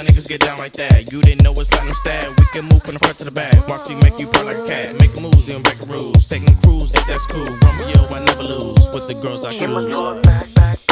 my niggas get down like that. You didn't know it's platinum stab. We can move from the front to the back. Watch me make you purr like a cat. Make moves, then break the rules. Taking a cruise, think that's cool. Romeo, I never lose. With the girls I choose.